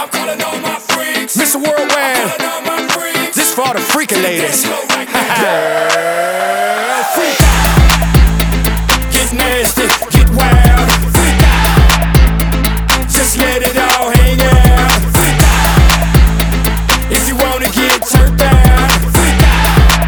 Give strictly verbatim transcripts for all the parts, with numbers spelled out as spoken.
I'm calling all my freaks. Mister Worldwide, I'm calling all my freaks. this for all the freaking ladies. Girl, freak out. Get nasty, get wild. Freak out. Just let it all hang out. Freak out. If you wanna get turned down. Freak out.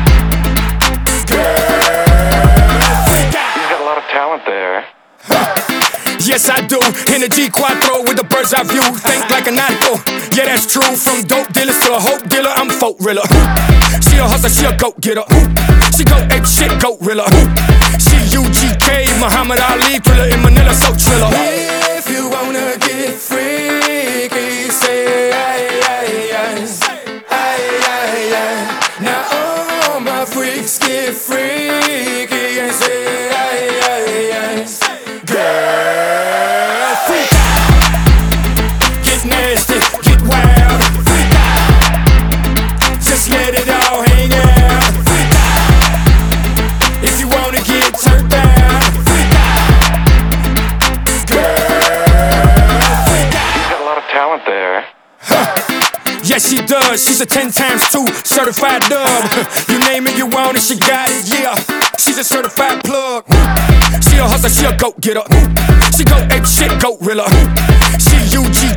Girl, freak out. You've got a lot of talent there. Yes, I do. In a G Quattro with the bird's eye view. Think like an actor. Yeah, that's true. From dope dealers to a hope dealer, I'm folk riller. She a hustler, she a goat getter. She go ape shit, goat riller. She U G K, Muhammad Ali, thriller in Manila, so triller. if you wanna get freaky, say aye, aye, aye. Aye, aye, aye. Now all my freaks get freaky and say aye, aye, aye. Girl, freak out. Get nasty, get wild. Freak out. Just let it all hang out. Freak out. If you wanna get turned down. Freak out. Girl, freak out. You've got a lot of talent there. Yes, she does. She's a ten times two certified dub. You name it, you want it, she got it, yeah. She's a certified plug. She a hustler, she a goat getter. She go ape shit, goat riller. She U G